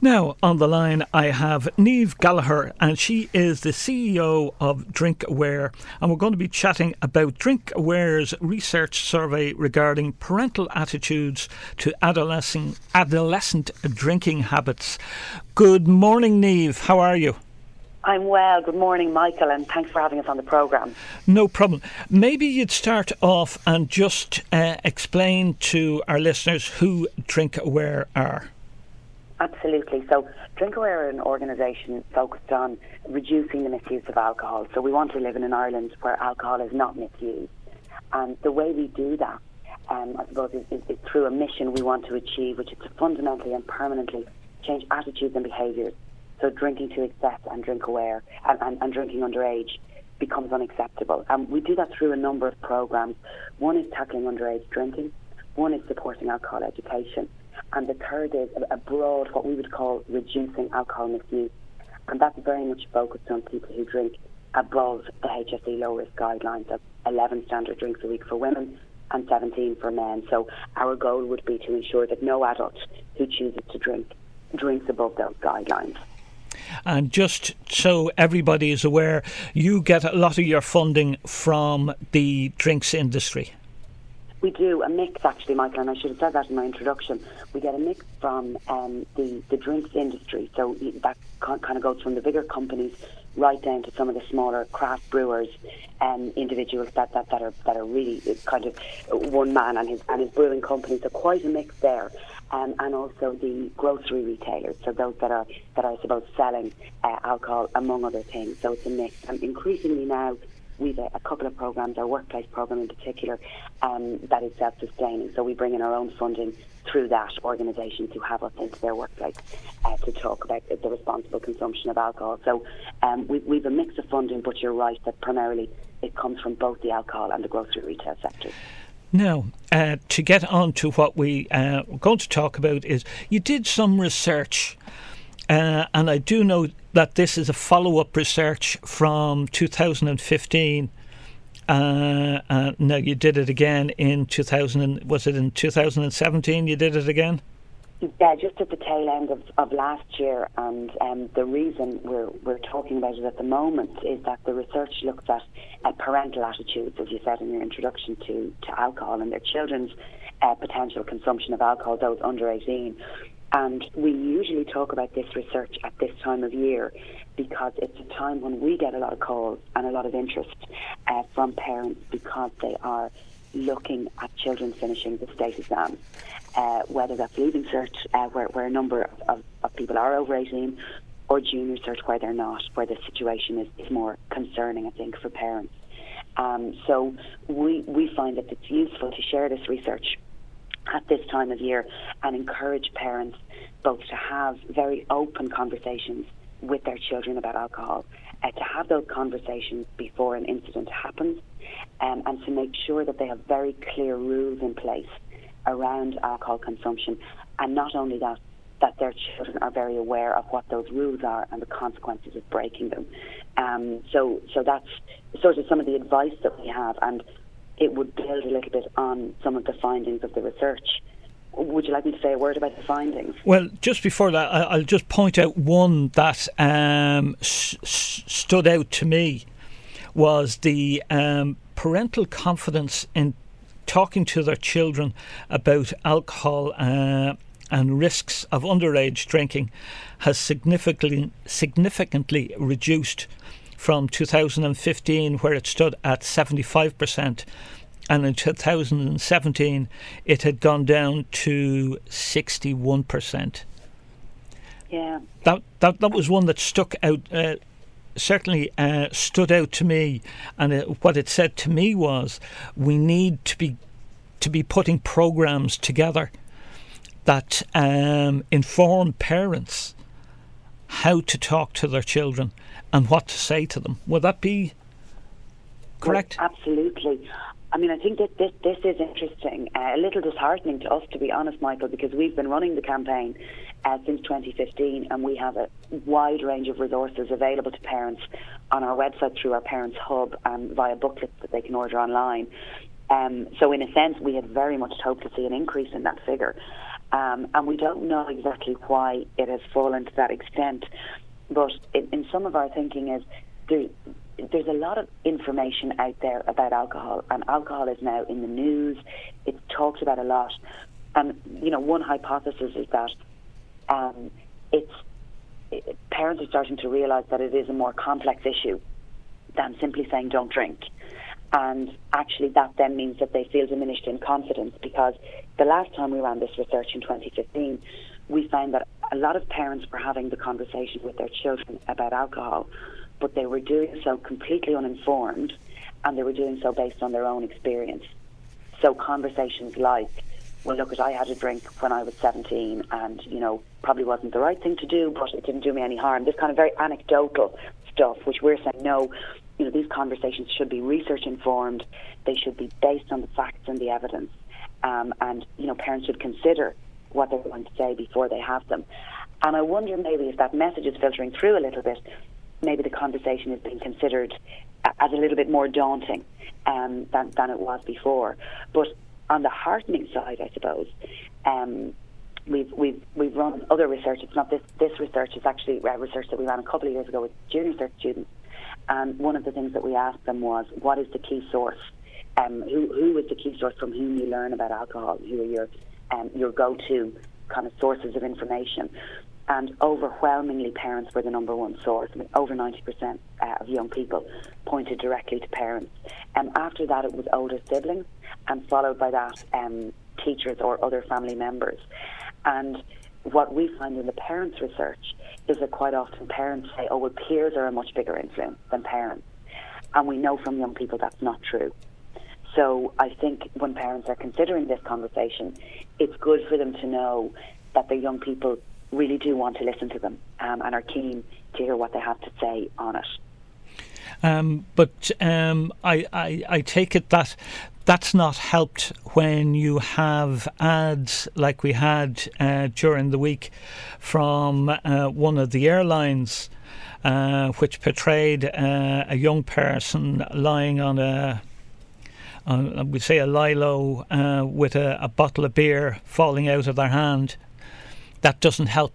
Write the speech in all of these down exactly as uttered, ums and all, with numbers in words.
Now, on the line, I have Niamh Gallagher, and she is the C E O of DrinkAware, and we're going to be chatting about DrinkAware's research survey regarding parental attitudes to adolescent, adolescent drinking habits. Good morning, Niamh. How are you? I'm well. Good morning, Michael, and thanks for having us on the programme. No problem. Maybe you'd start off and just uh, explain to our listeners who DrinkAware are. Absolutely. So DrinkAware are an organisation focused on reducing the misuse of alcohol. So we want to live in an Ireland where alcohol is not misused. And the way we do that, um, I suppose, is, is, is through a mission we want to achieve, which is to fundamentally and permanently change attitudes and behaviours. So drinking to excess and drink aware and, and, and drinking underage becomes unacceptable. And we do that through a number of programmes. One is tackling underage drinking. One is supporting alcohol education. And the third is a broad, what we would call reducing alcohol misuse. And that's very much focused on people who drink above the H S E low risk guidelines of eleven standard drinks a week for women and seventeen for men. So our goal would be to ensure that no adult who chooses to drink drinks above those guidelines. And just so everybody is aware, you get a lot of your funding from the drinks industry. We do a mix, actually, Michael, and I should have said that in my introduction. We get a mix from um, the, the drinks industry, so that kind of goes from the bigger companies right down to some of the smaller craft brewers and um, individuals that, that, that are that are really kind of one man and his and his brewing company. So quite a mix there, um, and also the grocery retailers, so those that are that are I suppose selling uh, alcohol among other things. So it's a mix, and increasingly now. We've a, a couple of programmes, our workplace programme in particular, um, that is self-sustaining. So we bring in our own funding through that organisation to have us into their workplace uh, to talk about the, the responsible consumption of alcohol. So um, we, we've a mix of funding, but you're right that primarily it comes from both the alcohol and the grocery retail sectors. Now, uh, to get on to what we uh, are going to talk about is you did some research, uh, and I do know that this is a follow-up research from two thousand fifteen. Uh, uh, now you did it again in two thousand. Was it in two thousand seventeen? You did it again? Yeah, just at the tail end of, of last year, and um, the reason we're we're talking about it at the moment is that the research looks at uh, parental attitudes, as you said in your introduction, to to alcohol and their children's uh, potential consumption of alcohol, those under eighteen. And we usually talk about this research at this time of year because it's a time when we get a lot of calls and a lot of interest uh, from parents because they are looking at children finishing the state exams, uh, whether that's Leaving Cert, uh, where, where a number of, of, of people are over eighteen, or Junior Cert where they're not, where the situation is, is more concerning, I think, for parents. Um, so we, we find that it's useful to share this research at this time of year and encourage parents both to have very open conversations with their children about alcohol, uh, to have those conversations before an incident happens, um, and to make sure that they have very clear rules in place around alcohol consumption, and not only that, that their children are very aware of what those rules are and the consequences of breaking them. Um, so, so that's sort of some of the advice that we have, and it would build a little bit on some of the findings of the research. Would you like me to say a word about the findings? Well, just before that, I'll just point out one that um, s- stood out to me was the um, parental confidence in talking to their children about alcohol uh, and risks of underage drinking has significantly significantly reduced from two thousand fifteen, where it stood at seventy-five percent, and in two thousand seventeen it had gone down to sixty-one percent. Yeah. That that that was one that stuck out, uh, certainly uh, stood out to me, and it, what it said to me was we need to be to be putting programs together that um, inform parents how to talk to their children and what to say to them. Would that be correct? Well, absolutely. I mean, I think that this, this is interesting, uh, a little disheartening to us, to be honest, Michael, because we've been running the campaign uh, since twenty fifteen, and we have a wide range of resources available to parents on our website through our Parents Hub and via booklets that they can order online. Um, so in a sense, we had very much hoped to see an increase in that figure. Um, and we don't know exactly why it has fallen to that extent. But in, in some of our thinking is there, there's a lot of information out there about alcohol, and alcohol is now in the news. It's talked about a lot. And, you know, one hypothesis is that um, it's it, parents are starting to realise that it is a more complex issue than simply saying don't drink. And actually that then means that they feel diminished in confidence, because the last time we ran this research in twenty fifteen, we found that a lot of parents were having the conversation with their children about alcohol, but they were doing so completely uninformed, and they were doing so based on their own experience. So conversations like, well, look, I had a drink when I was seventeen, and, you know, probably wasn't the right thing to do, but it didn't do me any harm. This kind of very anecdotal stuff, which we're saying, no, you know, these conversations should be research informed. They should be based on the facts and the evidence. Um, and, you know, parents should consider what they're going to say before they have them. And I wonder maybe if that message is filtering through a little bit, maybe the conversation is being considered as a little bit more daunting um, than, than it was before. But on the heartening side, I suppose, um, we've we've we've run other research. It's not this this research. It's actually uh, research that we ran a couple of years ago with junior cert students. And one of the things that we asked them was, what is the key source? Um, who who is the key source from whom you learn about alcohol? Who are your um, your go-to kind of sources of information? And overwhelmingly, parents were the number one source. I mean, over ninety percent uh, of young people pointed directly to parents. And um, after that, it was older siblings, and followed by that, um, teachers or other family members. And what we find in the parents' research is that quite often parents say, oh, well, peers are a much bigger influence than parents. And we know from young people that's not true. So I think when parents are considering this conversation, it's good for them to know that their young people really do want to listen to them um, and are keen to hear what they have to say on it. Um, but um, I, I, I take it that that's not helped when you have ads like we had uh, during the week from uh, one of the airlines, uh, which portrayed uh, a young person lying on a, on, we say a lilo, uh, with a, a bottle of beer falling out of their hand. That doesn't help.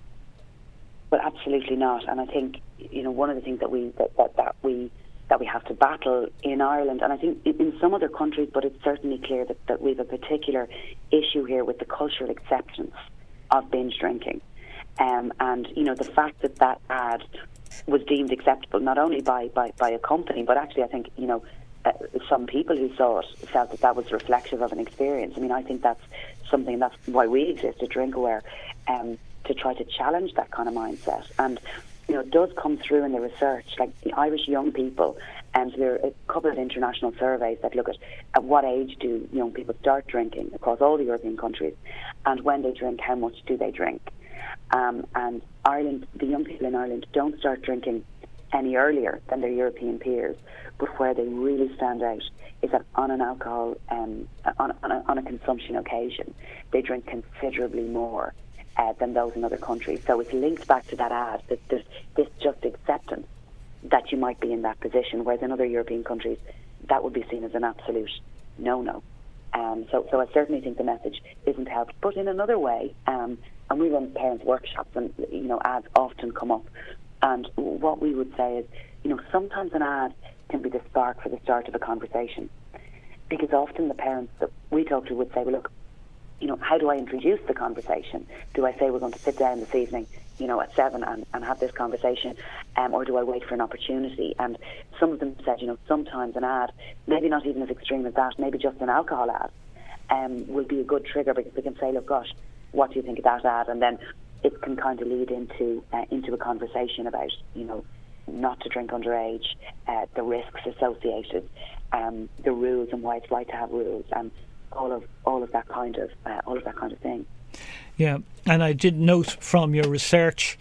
Well, absolutely not. And I think, you know, one of the things that we that, that, that we that we have to battle in Ireland, and I think in, in some other countries, but it's certainly clear that, that we have a particular issue here with the cultural acceptance of binge drinking. Um, and, you know, the fact that that ad was deemed acceptable not only by, by, by a company, but actually I think, you know, uh, some people who saw it felt that that was reflective of an experience. I mean, I think that's something, that's why we exist at DrinkAware, um, to try to challenge that kind of mindset. And, you know, it does come through in the research, like the Irish young people, and there are a couple of international surveys that look at at what age do young people start drinking across all the European countries, and when they drink, how much do they drink? Um, and Ireland, the young people in Ireland don't start drinking any earlier than their European peers, but where they really stand out is that on an alcohol, um, on, on, a, on a consumption occasion, they drink considerably more Uh, than those in other countries. So it's linked back to that ad, that there's this just acceptance that you might be in that position, whereas in other European countries that would be seen as an absolute no-no. Um, so, so I certainly think the message isn't helped. But in another way, um, and we run parents' workshops, and, you know, ads often come up, and what we would say is, you know, sometimes an ad can be the spark for the start of a conversation, because often the parents that we talk to would say, well, look, you know, how do I introduce the conversation? Do I say we're going to sit down this evening, you know, at seven and, and have this conversation, um, or do I wait for an opportunity? And some of them said, you know, sometimes an ad, maybe not even as extreme as that, maybe just an alcohol ad, um, will be a good trigger, because we can say, look, gosh, what do you think of that ad? And then it can kind of lead into uh, into a conversation about, you know, not to drink underage, uh, the risks associated, um, the rules and why it's right to have rules, and all of all of that kind of uh, all of that kind of thing. Yeah, and I did note from your research,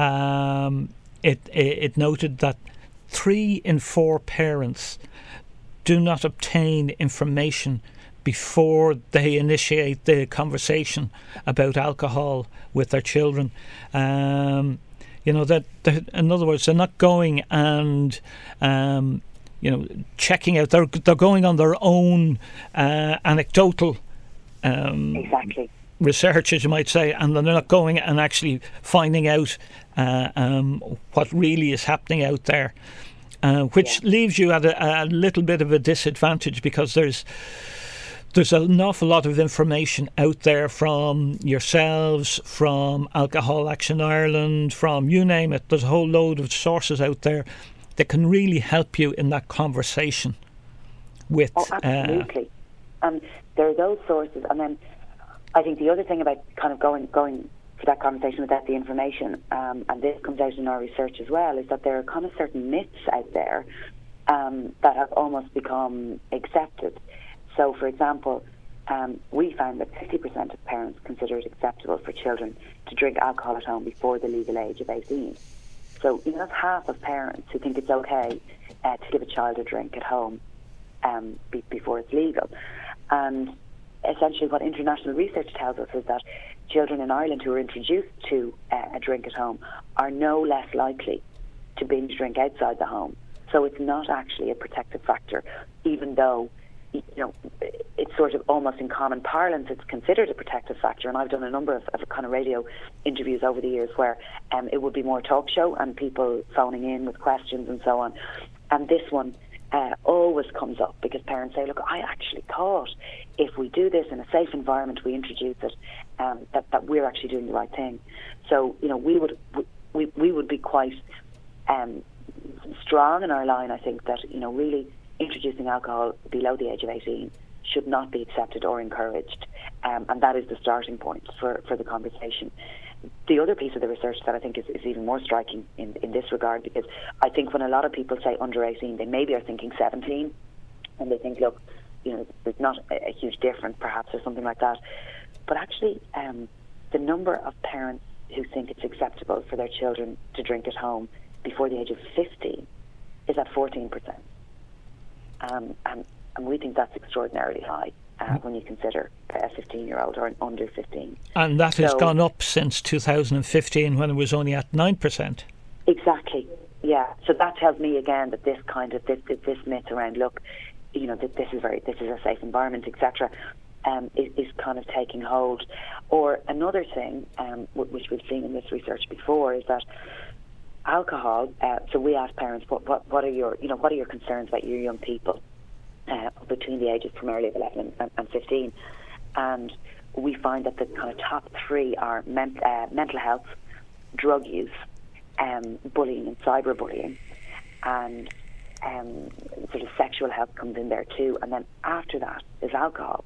um, it, it it noted that three in four parents do not obtain information before they initiate the conversation about alcohol with their children. Um, you know that, that, in other words, they're not going and um, you know, checking out. They're they're going on their own uh, anecdotal um, exactly research, as you might say, and they're not going and actually finding out uh, um, what really is happening out there, uh, which yeah. leaves you at a, a little bit of a disadvantage, because there's there's an awful lot of information out there from yourselves, from Alcohol Action Ireland, from you name it. There's a whole load of sources out there that can really help you in that conversation with. Oh, absolutely. Uh, um, there are those sources, and then I think the other thing about kind of going going for that conversation without the information, um, and this comes out in our research as well, is that there are kind of certain myths out there um, that have almost become accepted. So, for example, um, we found that fifty percent of parents consider it acceptable for children to drink alcohol at home before the legal age of eighteen. So, you know, that's half of parents who think it's okay uh, to give a child a drink at home um, be- before it's legal. And essentially what international research tells us is that children in Ireland who are introduced to uh, a drink at home are no less likely to binge drink outside the home. So it's not actually a protective factor, even though, you know, it's sort of almost in common parlance, it's considered a protective factor. And I've done a number of, of kind of radio interviews over the years where um, it would be more talk show and people phoning in with questions and so on. And this one uh, always comes up because parents say, look, I actually thought if we do this in a safe environment, we introduce it, um, that, that we're actually doing the right thing. So, you know, we would we, we would be quite um, strong in our line, I think, that, you know, really introducing alcohol below the age of eighteen should not be accepted or encouraged, um, and that is the starting point for, for the conversation. The other piece of the research that I think is, is even more striking in, in this regard, because I think when a lot of people say under eighteen, they maybe are thinking seventeen, and they think, look, you know, there's not a, a huge difference perhaps or something like that. But actually, um, the number of parents who think it's acceptable for their children to drink at home before the age of fifteen is at fourteen percent. Um, and, and we think that's extraordinarily high uh, when you consider a fifteen-year-old or an under fifteen. And that has so, gone up since two thousand fifteen, when it was only at nine percent. Exactly, yeah. So that tells me again that this kind of, this, this myth around, look, you know, that this is very, this is a safe environment, et cetera, um, is, is kind of taking hold. Or another thing, um, w- which we've seen in this research before, is that alcohol, uh, so we ask parents, what, what, what are your, you know, what are your concerns about your young people uh, between the ages primarily of eleven and, and fifteen, and we find that the kind of top three are men, uh, mental health, drug use, um, bullying and cyberbullying, and um, sort of sexual health comes in there too, and then after that is alcohol.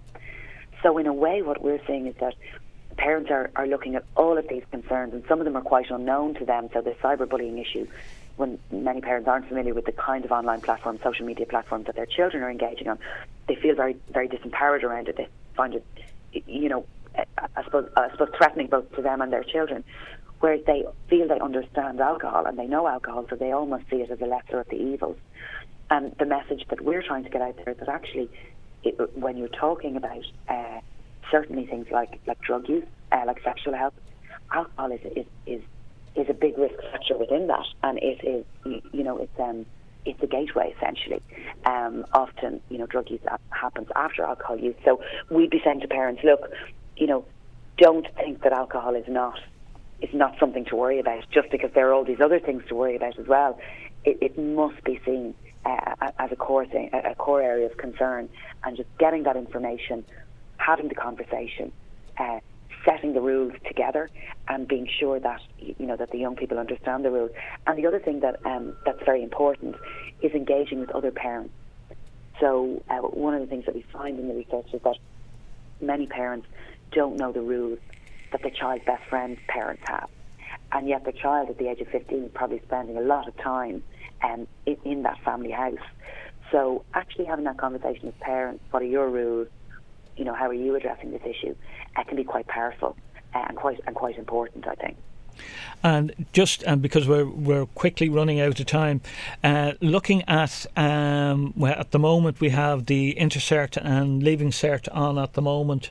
So in a way, what we're seeing is that parents are, are looking at all of these concerns, and some of them are quite unknown to them. So the cyberbullying issue, when many parents aren't familiar with the kind of online platforms, social media platforms that their children are engaging on, they feel very, very disempowered around it. They find it, you know, I suppose, I suppose threatening both to them and their children. Whereas they feel they understand alcohol and they know alcohol, so they almost see it as a lesser of the evils. And the message that we're trying to get out there is that actually, it, when you're talking about uh, certainly things like, like drug use, uh, like sexual health, alcohol is, is is is a big risk factor within that, and it is, you know, it's um it's a gateway essentially. Um, often, you know, drug use happens after alcohol use. So we'd be saying to parents, look, you know, don't think that alcohol is not is not something to worry about just because there are all these other things to worry about as well. It, it must be seen uh, as a core thing, a core area of concern, and just getting that information, having the conversation, uh, setting the rules together, and being sure that, you know, that the young people understand the rules. And the other thing that um, that's very important is engaging with other parents. So uh, one of the things that we find in the research is that many parents don't know the rules that the child's best friend's parents have, and yet the child at the age of fifteen is probably spending a lot of time um, in, in that family house. So actually having that conversation with parents, what are your rules? You know, how are you addressing this issue? It can be quite powerful uh, and quite and quite important, I think. And just um, because we're we're quickly running out of time, uh, looking at um, well, at the moment we have the Intercert and Leaving Cert on at the moment,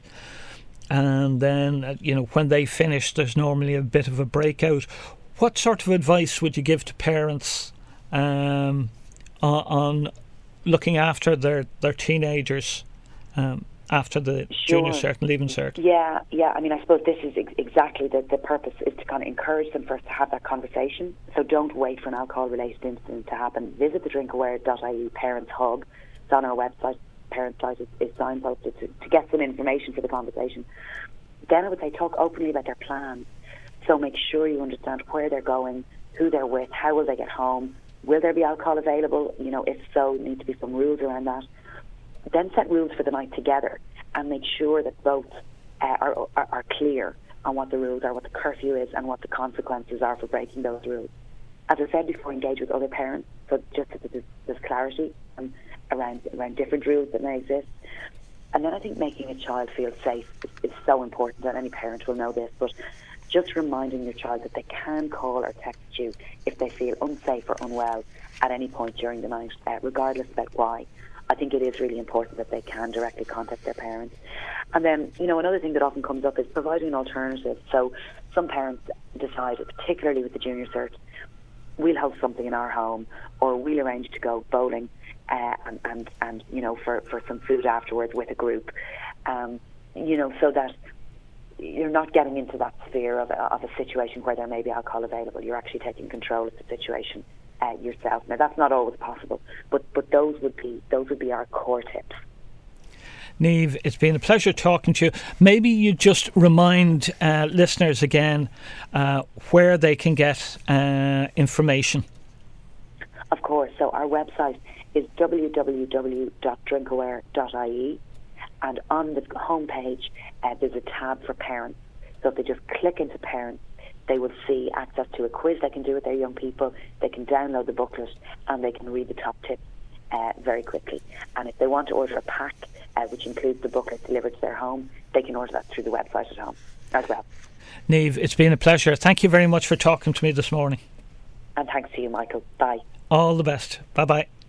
and then uh, you know, when they finish, there's normally a bit of a breakout. What sort of advice would you give to parents um, on, on looking after their their teenagers? Um, after the Sure. junior cert and leaving cert? Yeah, yeah. I mean, I suppose this is ex- exactly the, the purpose, is to kind of encourage them first to have that conversation. So don't wait for an alcohol-related incident to happen. Visit the drink aware dot I E Parents Hub. It's on our website. Parent site is, is signposted to, to get some information for the conversation. Then I would say talk openly about their plans. So make sure you understand where they're going, who they're with, how will they get home, will there be alcohol available? You know, if so, need to be some rules around that. Then set rules for the night together and make sure that both uh, are, are, are clear on what the rules are, what the curfew is, and what the consequences are for breaking those rules. As I said before, engage with other parents, so just so that there's, there's clarity um, around around different rules that may exist. And then I think making a child feel safe is, is so important, and any parent will know this, but just reminding your child that they can call or text you if they feel unsafe or unwell at any point during the night, uh, regardless about why. I think it is really important that they can directly contact their parents. And then, you know, another thing that often comes up is providing an alternative. So some parents decide, particularly with the junior cert, we'll host something in our home, or we'll arrange to go bowling uh, and, and, and, you know, for, for some food afterwards with a group, um, you know, so that you're not getting into that sphere of, of a situation where there may be alcohol available. You're actually taking control of the situation uh, yourself. Now, that's not always possible, but but those would be those would be our core tips. Niamh, it's been a pleasure talking to you. Maybe you just remind uh, listeners again uh, where they can get uh, information. Of course. So our website is w w w dot drink aware dot I E, and on the homepage uh, there's a tab for parents. So if they just click into parents, they will see access to a quiz they can do with their young people. They can download the booklet and they can read the top tips uh, very quickly. And if they want to order a pack, uh, which includes the booklet delivered to their home, they can order that through the website at home as well. Niamh, it's been a pleasure. Thank you very much for talking to me this morning. And thanks to you, Michael. Bye. All the best. Bye-bye.